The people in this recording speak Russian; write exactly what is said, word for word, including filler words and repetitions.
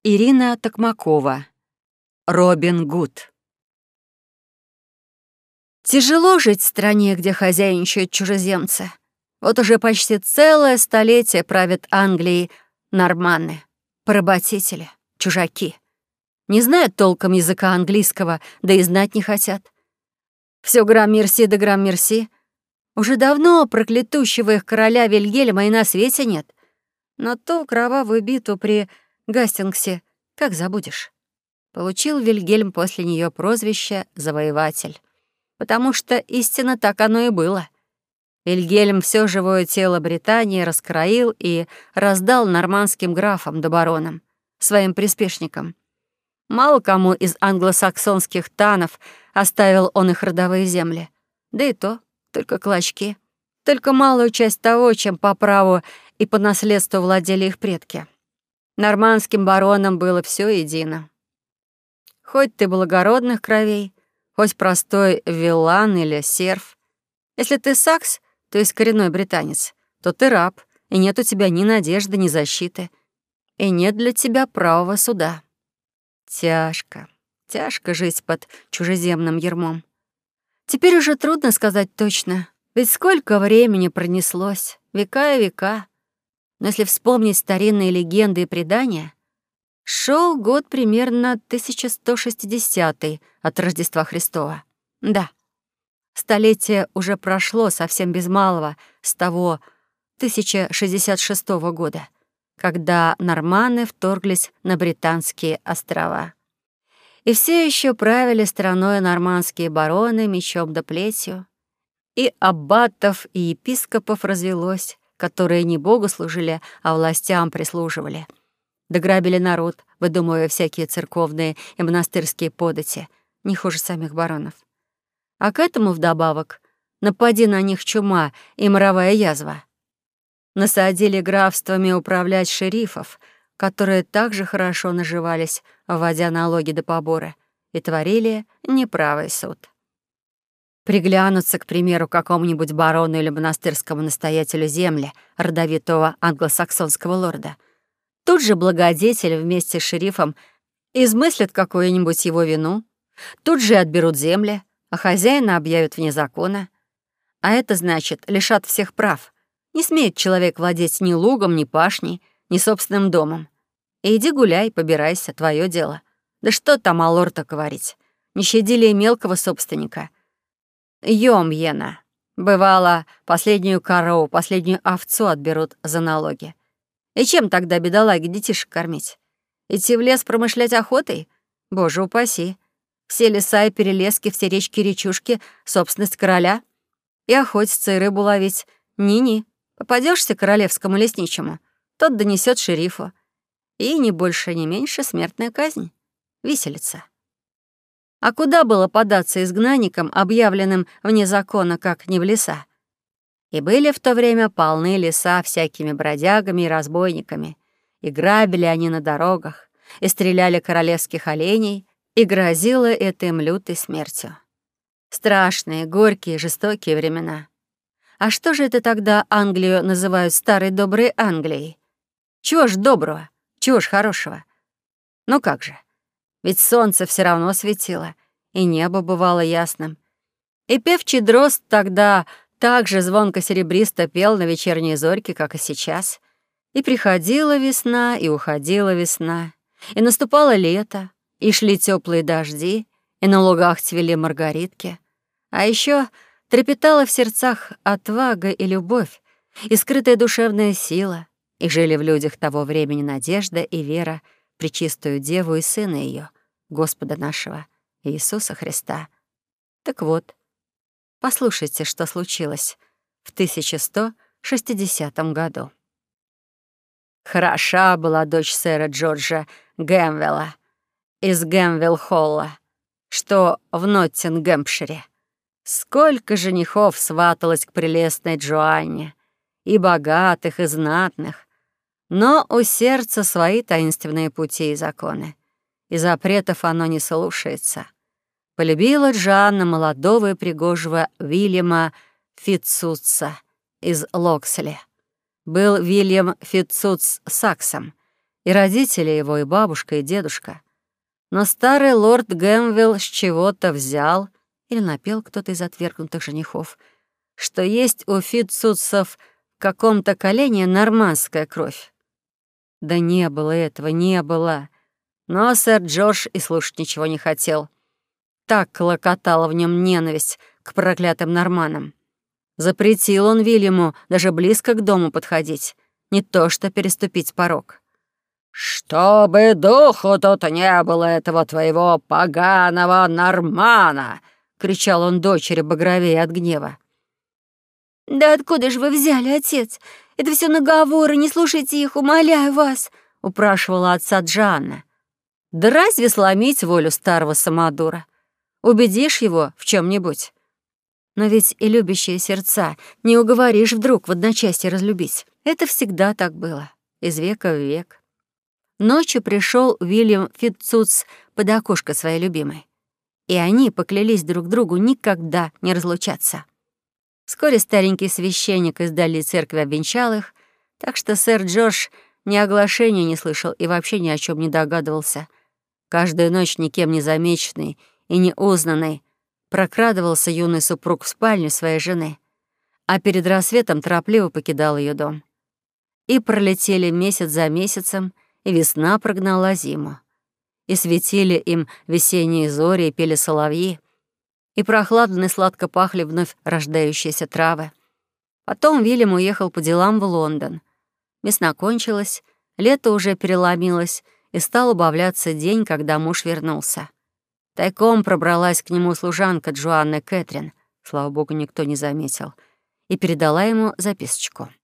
Ирина Токмакова. Робин Гуд. Тяжело жить в стране, где хозяйничают чужеземцы. Вот уже почти целое столетие правят Англией норманны, поработители, чужаки. Не знают толком языка английского, да и знать не хотят. Всё грам-мерси да грам-мерси. Уже давно проклятущего их короля Вильгельма и на свете нет. Но ту кровавую битву при Гастингсе как забудешь? Получил Вильгельм после неё прозвище «Завоеватель». Потому что истинно так оно и было. Вильгельм всё живое тело Британии раскроил и раздал нормандским графам да баронам, своим приспешникам. Мало кому из англосаксонских танов оставил он их родовые земли. Да и то только клочки. Только малую часть того, чем по праву и по наследству владели их предки. Нормандским баронам было всё едино. Хоть ты благородных кровей, хоть простой виллан или серф. Если ты сакс, то есть коренной британец, то ты раб, и нет у тебя ни надежды, ни защиты, и нет для тебя правого суда. Тяжко, тяжко жить под чужеземным ярмом. Теперь уже трудно сказать точно, ведь сколько времени пронеслось, века и века. Но если вспомнить старинные легенды и предания, шел год примерно тысяча сто шестидесятый от Рождества Христова. Да, столетие уже прошло совсем без малого с того тысяча шестьдесят шестого года, когда норманны вторглись на Британские острова. И все еще правили страной нормандские бароны мечом да плетью. И аббатов, и епископов развелось, которые не богу служили, а властям прислуживали. Дограбили народ, выдумывая всякие церковные и монастырские подати, не хуже самих баронов. А к этому вдобавок напади на них чума и моровая язва. Насадили графствами управлять шерифов, которые также хорошо наживались, вводя налоги да поборы, и творили неправый суд. Приглянуться, к примеру, какому-нибудь барону или монастырскому настоятелю земли, родовитого англосаксонского лорда. Тут же благодетель вместе с шерифом измыслит какую-нибудь его вину, тут же отберут земли, а хозяина объявят вне закона. А это значит, лишат всех прав. Не смеет человек владеть ни лугом, ни пашней, ни собственным домом. И иди гуляй, побирайся, твое дело. Да что там о лорда говорить? Не щадили и мелкого собственника. Йомьена. Бывало, последнюю корову, последнюю овцу отберут за налоги. И чем тогда бедолаги детишек кормить? Идти в лес промышлять охотой? Боже упаси. Все леса и перелески, все речки и речушки — собственность короля. И охотиться, и рыбу ловить. Ни-ни. Попадешься королевскому лесничему, тот донесет шерифу. И ни больше, ни меньше смертная казнь. Виселица. А куда было податься изгнанникам, объявленным вне закона, как не в леса? И были в то время полны леса всякими бродягами и разбойниками. И грабили они на дорогах, и стреляли королевских оленей, и грозило это им лютой смертью. Страшные, горькие, жестокие времена. А что же это тогда Англию называют старой доброй Англией? Чего ж доброго, чего ж хорошего? Ну как же, ведь солнце все равно светило, и небо бывало ясным. И певчий дрозд тогда так же звонко-серебристо пел на вечерние зорьки, как и сейчас. И приходила весна, и уходила весна, и наступало лето, и шли теплые дожди, и на лугах цвели маргаритки. А еще трепетала в сердцах отвага и любовь, и скрытая душевная сила, и жили в людях того времени надежда и вера в пречистую Деву и Сына Ее, Господа нашего, Иисуса Христа. Так вот, послушайте, что случилось в тысяча сто шестидесятом году. Хороша была дочь сэра Джорджа Гэмвелла из Гэмвилл-Холла, что в Ноттингемпшире. Сколько женихов сваталось к прелестной Джоанне, и богатых, и знатных, но у сердца свои таинственные пути и законы, и запретов оно не слушается. Полюбила Джоанна молодого и пригожего Вильяма Фитцутса из Локсли. Был Вильям Фитцутс саксом, И родители его, и бабушка, и дедушка. Но старый лорд Гэмвилл с чего-то взял, или напел кто-то из отвергнутых женихов, что есть у Фитцутсов в каком-то колене нормандская кровь. Да не было этого, не было. Но сэр Джордж и слушать ничего не хотел. Так клокотала в нем ненависть к проклятым норманам. Запретил он Вильяму даже близко к дому подходить, не то что переступить порог. «Чтобы духу тут не было этого твоего поганого нормана!» — кричал он дочери, багровее от гнева. «Да откуда же вы взяли, отец? Это все наговоры, не слушайте их, умоляю вас!» — упрашивала отца Джанна. «Да разве сломить волю старого самодура? Убедишь его в чем-нибудь? Но ведь и любящие сердца не уговоришь вдруг в одночасье разлюбить. Это всегда так было, из века в век». Ночью пришел Уильям Фитцутс под окошко своей любимой, и они поклялись друг другу никогда не разлучаться. Вскоре старенький священник из дальней церкви обвенчал их, так что сэр Джордж ни оглашения не слышал и вообще ни о чем не догадывался. Каждую ночь никем не замеченный и не узнанный прокрадывался юный супруг в спальню своей жены, а перед рассветом торопливо покидал ее дом. И пролетели месяц за месяцем, и весна прогнала зиму. И светили им весенние зори, и пели соловьи, и прохладно и сладко пахли вновь рождающиеся травы. Потом Вильям уехал по делам в Лондон. Весна кончилась, лето уже переломилось, и стал убавляться день, когда муж вернулся. Тайком пробралась к нему служанка Джоанны Кэтрин, слава богу, никто не заметил, и передала ему записочку.